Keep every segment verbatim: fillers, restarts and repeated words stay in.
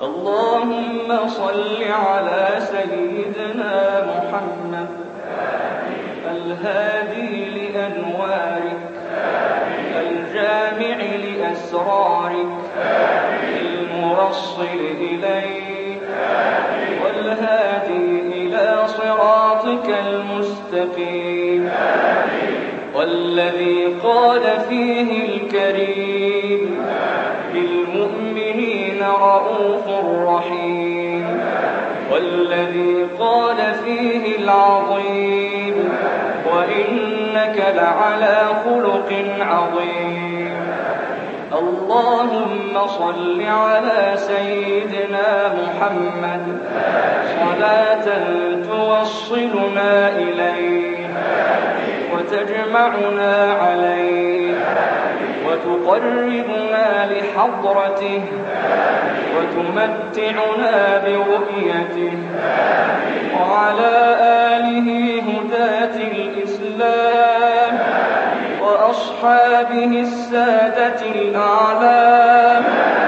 اللهم صل على سيدنا محمد الهادي لأنوارك الجامع لأسرارك الموصل إليك والهادي إلى صراطك المستقيم والذي قال فيه الكريم بالمؤمنين رؤوف رحيم والذي قال فيه العظيم وإنك لعلى خلق عظيم. اللهم صل على سيدنا محمد صلاة توصلنا إليه وتجمعنا عليه وتقربنا لحضرته وتمتعنا برؤيته وعلى آله هداة الإسلام وأصحابه السادة الأعلام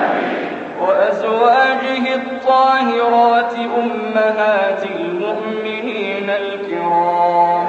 وأزواجه الطاهرات أمهات المؤمنين الكرام.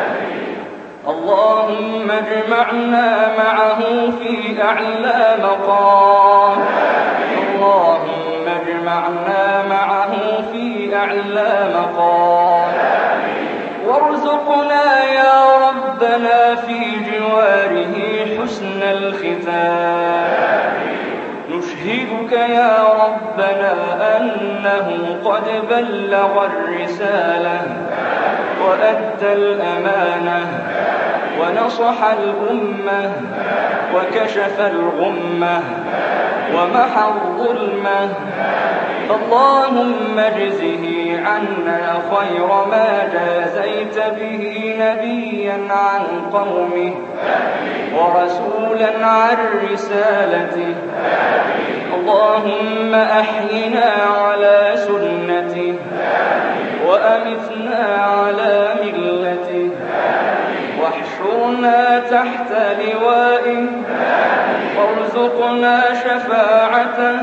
اللهم اجمعنا معه في أعلى مقام اللهم اجمعنا معه في أعلى مقام وارزقنا يا ربنا في جواره حسن الختام. نشهدك يا ربنا أنه قد بلغ الرسالة وأدى الأمانة ونصح الأمة وكشف الغمة ومحى الظلمة. اللهم اجزه عنا خير ما جازيت به نبيا عن قومه ورسولا عن رسالته. اللهم أحينا على سنته وأمتنا على ملته واحشرنا تحت لوائه وارزقنا شفاعته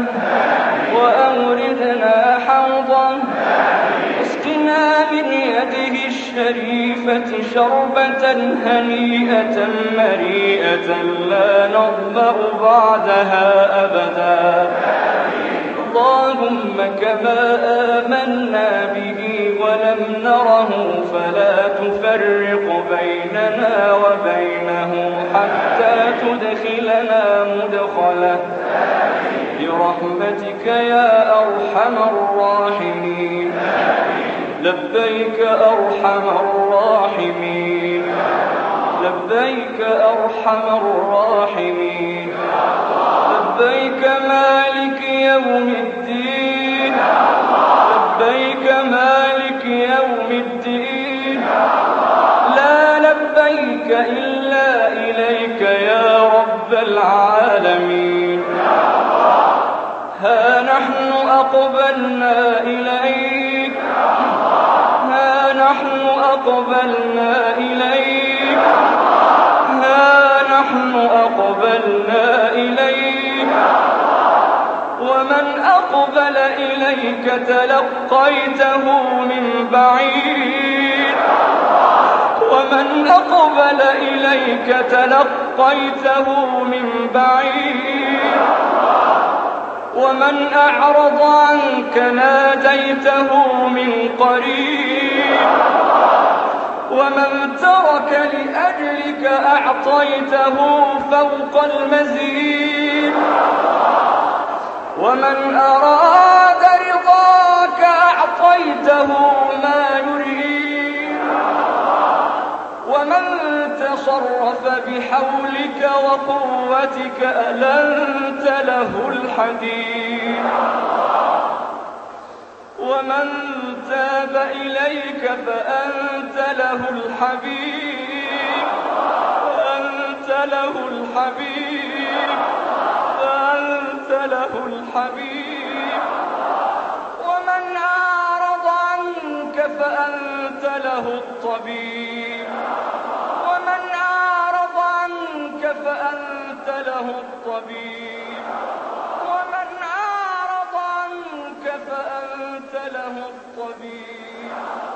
وأوردنا حوضه اسقنا من يده الشريفة شربة هنيئة مريئة لا نظمأ بعدها أبدا. اللهم كما آمنا به ولم نره فلا تفرق بيننا وبينه حتى تدخلنا مدخله برحمتك يا أرحم الراحمين. لبيك أرحم الراحمين لبيك أرحم الراحمين لبيك مالك يوم الدين لبيك مالك يوم الدين لا لبيك إلا إليك يا رب العالمين. ها نحن أقبلنا إليك ها نحن أقبلنا إليك ها نحن أقبلنا إليك ومن أقبل إليك تلقيته من بعيد ومن أقبل إليك تلقيته من بعيد ومن أعرض عنك ناديته من قريب ومن ترك لأجلك أعطيته فوق المزيد ومن أراد رضاك أعطيته ما يريد ومن تصرف بحولك وقوتك ألنت له الحديد ومن تاب إليك فأنت له الحبيب فأنت له الحبيب فأنت له الحبيب ومن أعرض عنك فأنت له الطبيب ومن أعرض عنك فأنت له الطبيب ومن أعرض عنك خبير